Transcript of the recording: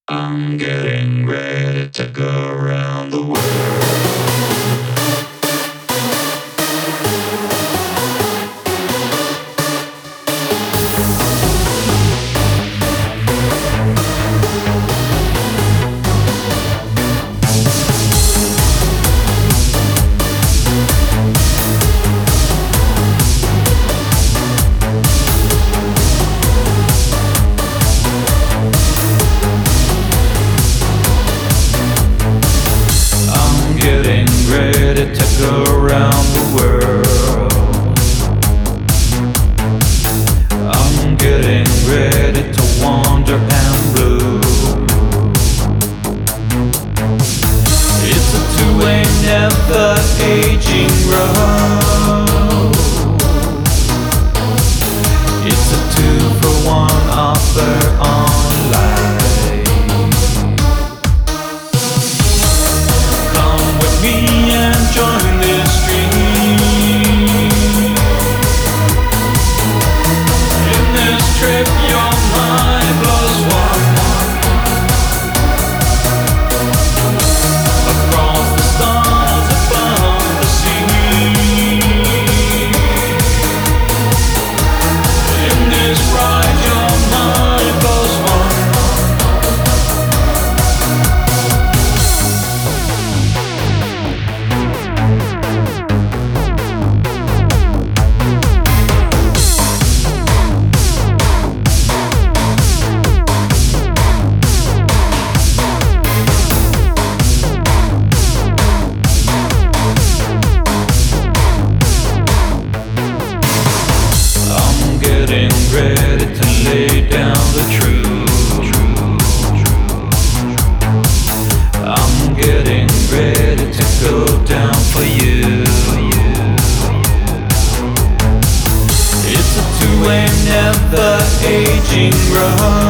I'm getting ready to go around the world. Getting ready to go around the world. I'm getting ready to wander and bloom. It's a two-way, never aging road. It's a 2-for-1 offer on life. Me and join this dream. In this trip, your mind blows one across the stars above the sea. In this ride, your mind blows one. Getting ready to lay down the truth. I'm getting ready to go down for you. It's a two-way, never aging road.